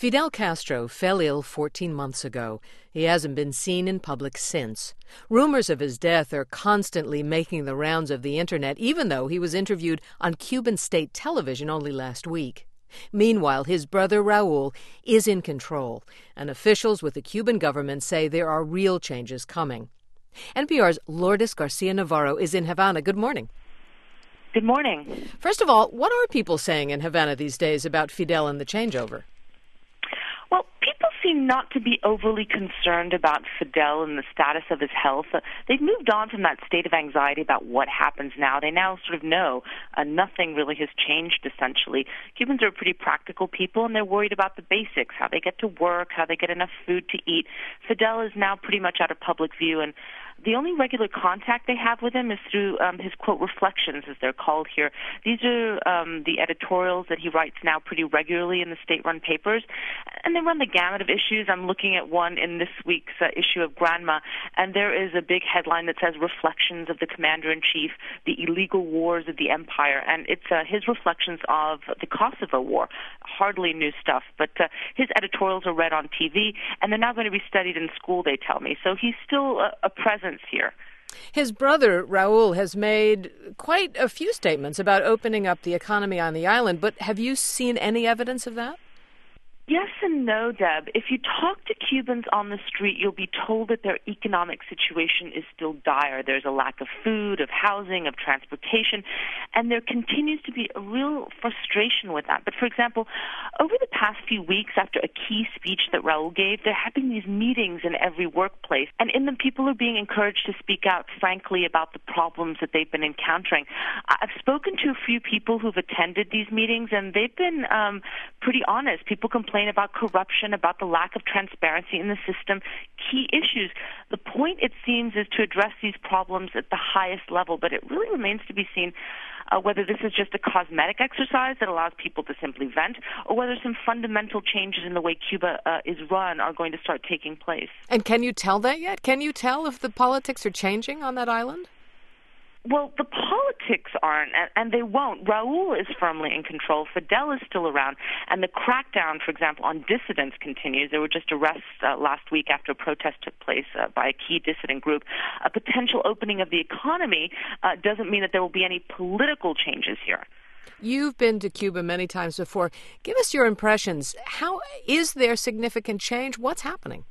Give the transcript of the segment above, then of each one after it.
Fidel Castro fell ill 14 months ago. He hasn't been seen in public since. Rumors of his death are constantly making the rounds of the internet, even though he was interviewed on Cuban state television only last week. Meanwhile, his brother Raul is in control, and officials with the Cuban government say there are real changes coming. NPR's Lourdes Garcia-Navarro is in Havana. Good morning. Good morning. First of all, what are people saying in Havana these days about Fidel and the changeover? Well, people seem not to be overly concerned about Fidel and the status of his health. They've moved on from that state of anxiety about what happens now. They now sort of know nothing really has changed, essentially. Cubans are pretty practical people, and they're worried about the basics, how they get to work, how they get enough food to eat. Fidel is now pretty much out of public view, and the only regular contact they have with him is through his, quote, reflections, as they're called here. These are the editorials that he writes now pretty regularly in the state-run papers, and they run the gamut of issues. I'm looking at one in this week's issue of Granma, and there is a big headline that says Reflections of the Commander-in-Chief, the Illegal Wars of the Empire, and it's his reflections of the Kosovo War. Hardly new stuff, but his editorials are read on TV, and they're now going to be studied in school, they tell me. So he's still a presence here. His brother, Raul, has made quite a few statements about opening up the economy on the island, but have you seen any evidence of that? Yes and no, Deb. If you talk to Cubans on the street, you'll be told that their economic situation is still dire. There's a lack of food, of housing, of transportation, and there continues to be a real frustration with that. But, for example, over the past few weeks after a key speech that Raul gave, there have been these meetings in every workplace, and in them people are being encouraged to speak out frankly about the problems that they've been encountering. I've spoken to a few people who've attended these meetings, and they've been pretty honest. People complain about corruption, about the lack of transparency in the system, key issues. The point, it seems, is to address these problems at the highest level, but it really remains to be seen whether this is just a cosmetic exercise that allows people to simply vent, or whether some fundamental changes in the way Cuba is run are going to start taking place. And can you tell that yet? Can you tell if the politics are changing on that island? Well, the politics aren't, and they won't. Raul is firmly in control. Fidel is still around. And the crackdown, for example, on dissidents continues. There were just arrests last week after a protest took place by a key dissident group. A potential opening of the economy doesn't mean that there will be any political changes here. You've been to Cuba many times before. Give us your impressions. How is there significant change? What's happening?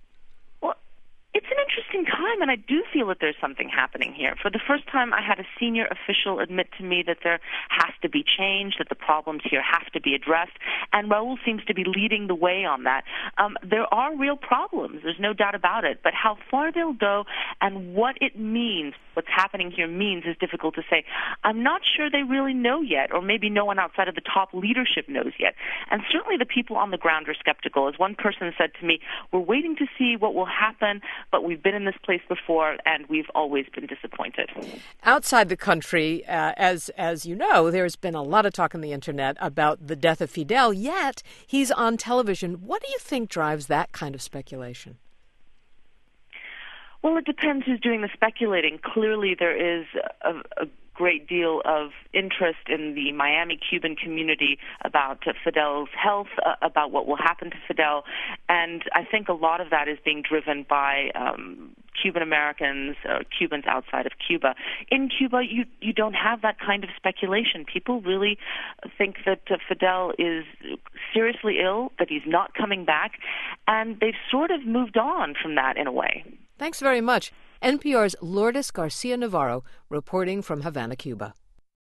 It's an interesting time, and I do feel that there's something happening here. For the first time, I had a senior official admit to me that there has to be change, that the problems here have to be addressed, and Raul seems to be leading the way on that. There are real problems, there's no doubt about it, but how far they'll go and what it means, what's happening here means, is difficult to say. I'm not sure they really know yet, or maybe no one outside of the top leadership knows yet. And certainly the people on the ground are skeptical. As one person said to me, we're waiting to see what will happen, but we've been in this place before, and we've always been disappointed. Outside the country, as you know, there's been a lot of talk on the internet about the death of Fidel, yet he's on television. What do you think drives that kind of speculation? Well, it depends who's doing the speculating. Clearly, there is a great deal of interest in the Miami Cuban community about Fidel's health, about what will happen to Fidel, and I think a lot of that is being driven by Cuban Americans, Cubans outside of Cuba. In Cuba, you don't have that kind of speculation. People really think that Fidel is seriously ill, that he's not coming back, and they've sort of moved on from that in a way. Thanks very much. NPR's Lourdes Garcia-Navarro reporting from Havana, Cuba.